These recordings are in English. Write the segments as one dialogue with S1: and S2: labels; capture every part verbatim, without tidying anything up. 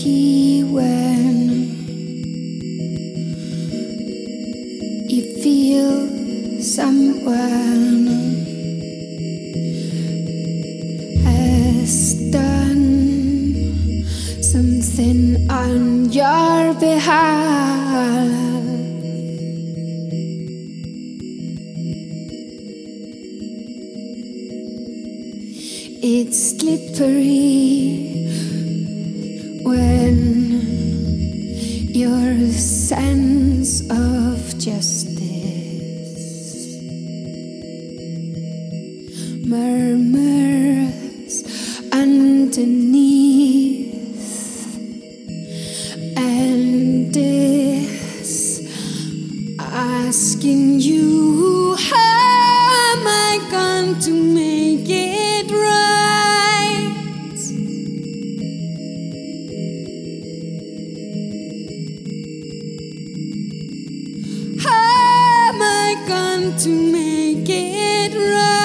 S1: key when you feel someone has done something on your behalf. It's slippery when your sense of justice murmurs underneath and is asking you, how am I going to make it right? How am I going to make it right?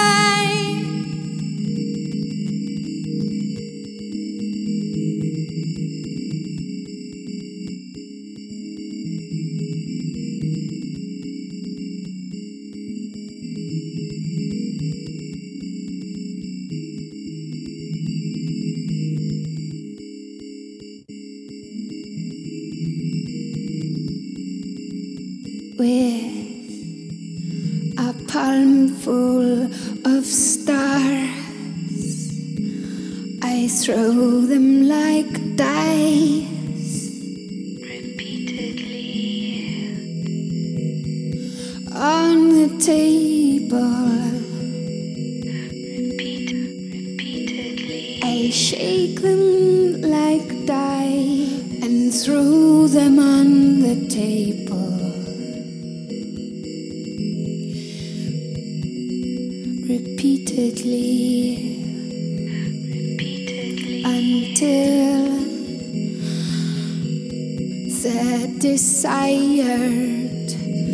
S1: With a palm full of stars, I throw them like dice repeatedly on the table. Repeat, repeatedly. I shake them like dice and throw them on the table. Repeatedly, repeatedly, until the desired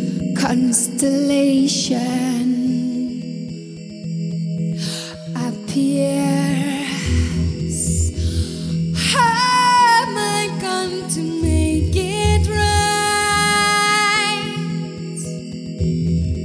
S1: constellation appears. How am I going to make it right?